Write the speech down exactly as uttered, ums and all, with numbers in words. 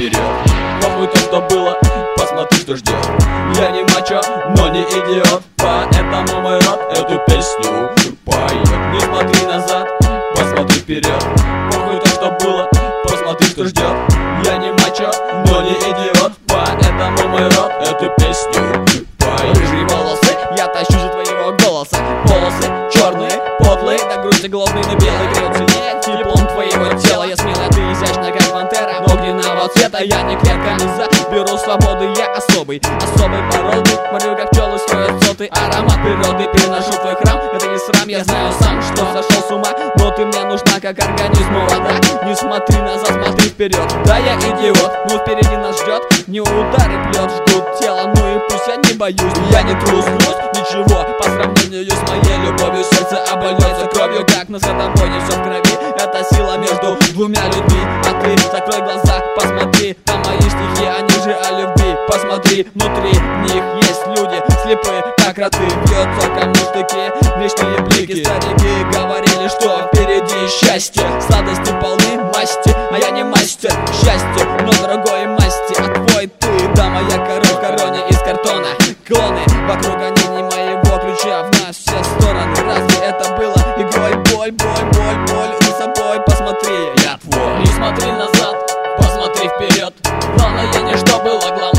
вперед. Похуй то, что было, посмотри, что ждет. Я не мачо, но не идиот, поэтому мой рот эту песню поет. Не смотри назад, посмотри вперед. Похуй то, что было, посмотри, что ждет. Я не мачо, но не идиот, поэтому мой рот эту песню поет. Рыжие волосы, я тащу за твоего голоса. Волосы черные, подлые, до грусти голодные, но белые греются не теплом твоего тела. Я смелая, ты изящная, как пантера огненного цвета. Я не клетка, не заберу свободы, я особый, особой породы. Смотрю, как пчелы строят соты, аромат природы переношу в твой храм. Это не срам, я знаю сам, что сошел с ума, но ты мне нужна, как организму вода. Не смотри назад, смотри вперед. Да, я идиот, но впереди нас ждет. Не удары плет, ждут тело, ну и пусть я не боюсь. Я не трус, ничего по сравнению с моей любовью. Сердце обольется кровью, как на светобойне, все в крови. Это сила между двумя людьми. А ты закрой глаза, посмотри на мои стихи, они же о любви. Посмотри, внутри них есть люди слепые, как роты. Бьется кому штыки, вечные блики. Старики говорили, что впереди счастье. Сладости полны масти, а я не мастер счастья, но другой масти. А твой ты, да, моя корова, короне из картона. Клоны вокруг, они не моего ключа в нас все стороны. Разве это было игрой? Боль, боль, боль, боль за собой, посмотри, я твой. Не смотри назад, посмотри вперед. Главное не что было, главное